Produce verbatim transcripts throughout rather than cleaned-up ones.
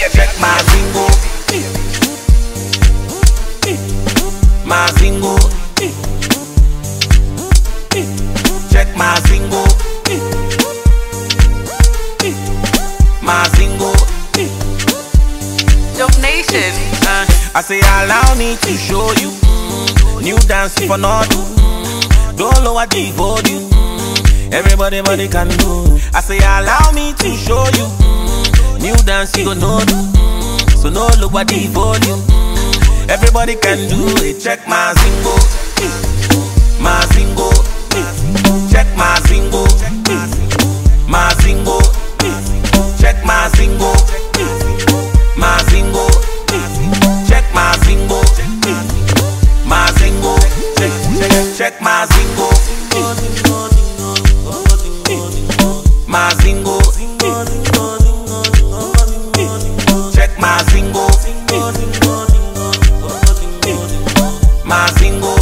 Check my zingo. My zingo. Check my zingo. My zingo. Dope Nation. Uh, I say allow me to show you new dance for not do. Don't lower the volume. Everybody body can do. I say allow me to show you new dance you gonna do. So no lower the volume. Everybody can do it. Check my zingo. My zingo. Check my zingo. My zingo. Check my zingo. My zingo. Check my zingo. My zingo. Check, check, check my zingo. My zingo. Check my zingo. My zingo.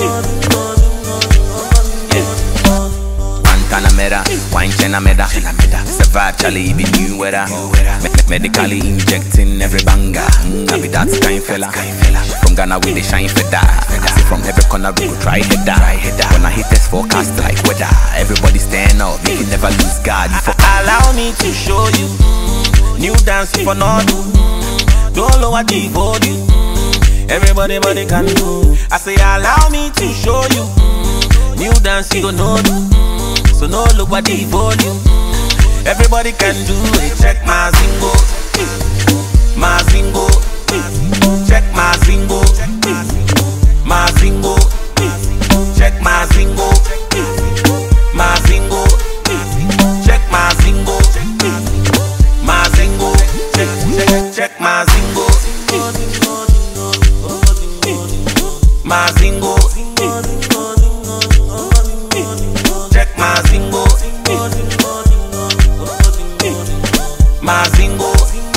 Panamera, wine Chenameda. It's a vibe, Charlie, even new weather. Medically injecting every banger. Mm, I be that kind fella. From Ghana with the shine for that. I see from every corner we go try head that. When I hit this forecast like weather, everybody stand up, we can never lose God. For allow me to show you new dance for not do. Don't lower the volume. Everybody body can do. I say allow me to show you new dance you gonna do. So no look at the volume. Everybody can do it. Check my zingo. My zingo. Check my zingo. My zingo. Check my zingo. My zingo. Check my zingo. My zingo. Check, check, check my zingo. My zingo. Check my zingo. My zingo.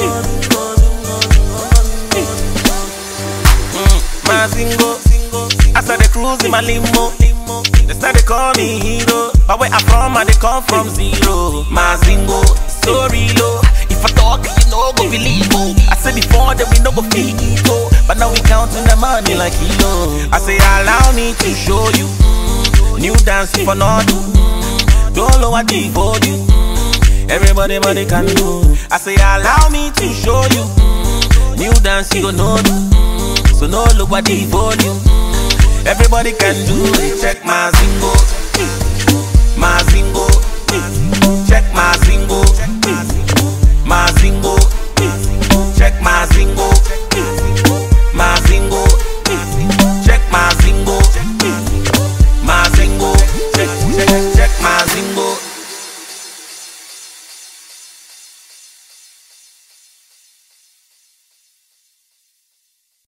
Mm, my zingo. I started cruising my limo. They started call me hero. But where I from, I they come from zero. My zingo, so real. If I talk, you know go believe. I said before that we no go feel ego, but now we counting the money like kilo. I say allow me to show you new dance for not do. Don't lower the volume. Everybody body can do. I say allow me to show you new dance you gonna do. So no look at the volume. Everybody can do it. Check my zingo. My zingo. Check my zingo. My zingo. Check my zingo.